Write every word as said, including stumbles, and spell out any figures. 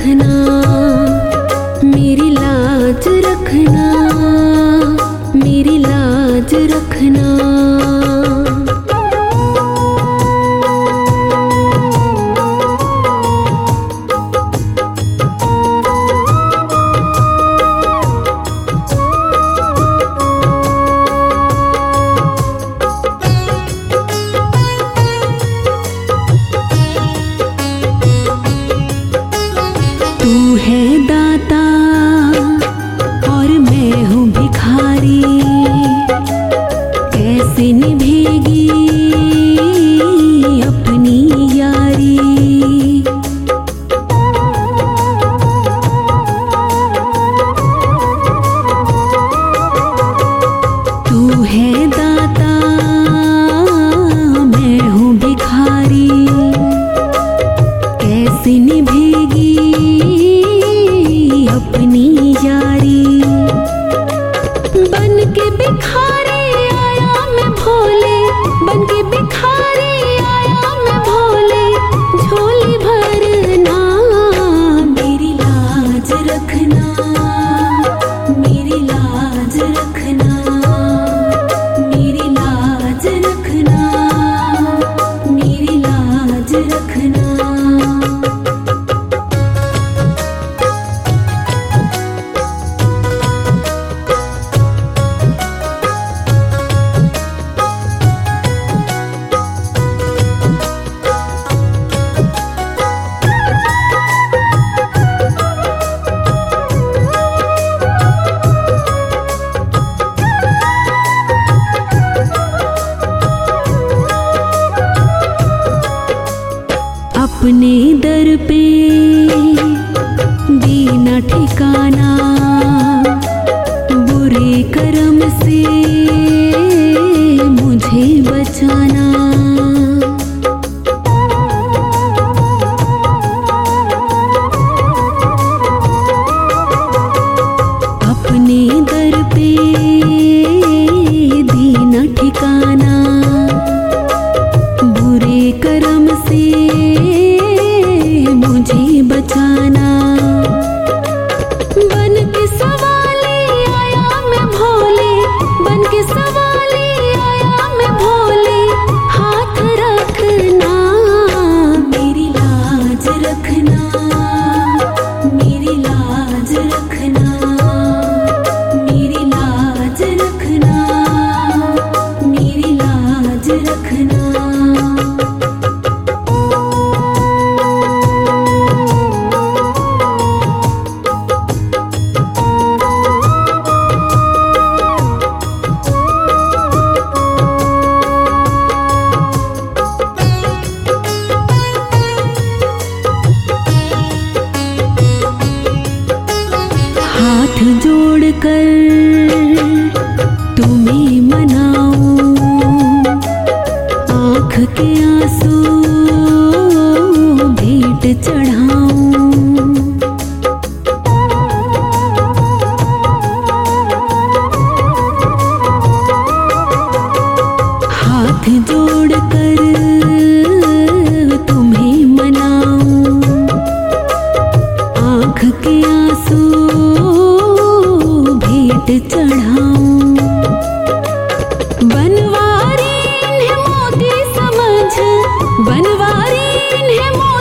रखना, मेरी लाज रखना, मेरी लाज रखना। तू है दाता और मैं हूँ भिखारी, कैसे निभेगी अपनी यारी। तू है दाता मैं हूँ भिखारी, कैसे निभेगी अपनी यारी। बन के भिखारी आया मैं भोले, बन के भिखारी आया मैं भोले, झोली भरना, मेरी लाज रखना, मेरी लाज रखना, मेरी लाज रखना, मेरी लाज रखना। अपने दर पे दीना ठिकाना, बुरे कर्म से मुझे बचाना। अपने दर पे दीना ठिकाना, बुरे कर्म से मुझे बचाना। बन के सवाली आया मैं भोले, बन के सवाली आया मैं भोले, हाथ रखना, मेरी लाज रखना, मेरी लाज रखना, मेरी लाज रखना, मेरी लाज रखना। हाथ जोड़कर तुम्हें मनाऊं, आँख के आंसू भेंट चढ़ाऊं। हाथ जोड़कर तुम्हें मनाऊं, आँख के आंसू भेंट चढ़ाऊं। बनवारी इन्हें मोती समझ, बनवारी इन्हें मोती